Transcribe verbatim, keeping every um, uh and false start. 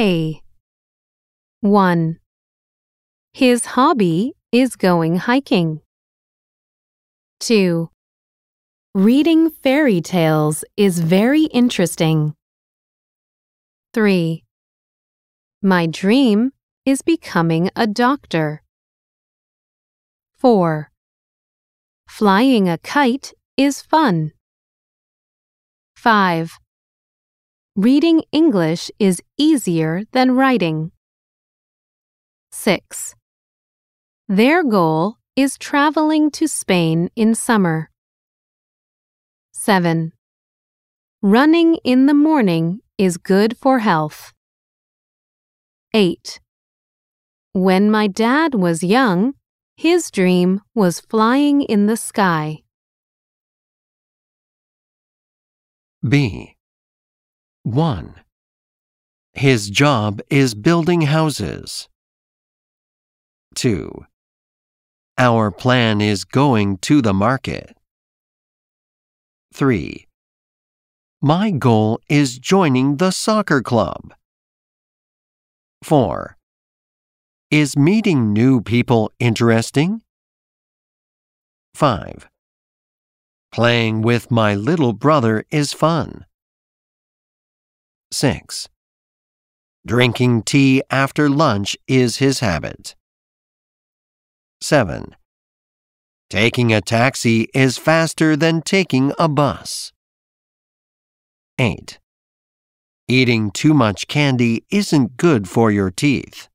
A. one. His hobby is going hiking. two. Reading fairy tales is very interesting. three. My dream is becoming a doctor. four. Flying a kite is fun. five. Reading English is easier than writing. six. Their goal is traveling to Spain in summer. seven. Running in the morning is good for health. eight. When my dad was young, his dream was flying in the sky. B. one. His job is building houses. two. Our plan is going to the market. three. My goal is joining the soccer club. four. Is meeting new people interesting? five. Playing with my little brother is fun. six. Drinking tea after lunch is his habit. seven. Taking a taxi is faster than taking a bus. eight. Eating too much candy isn't good for your teeth.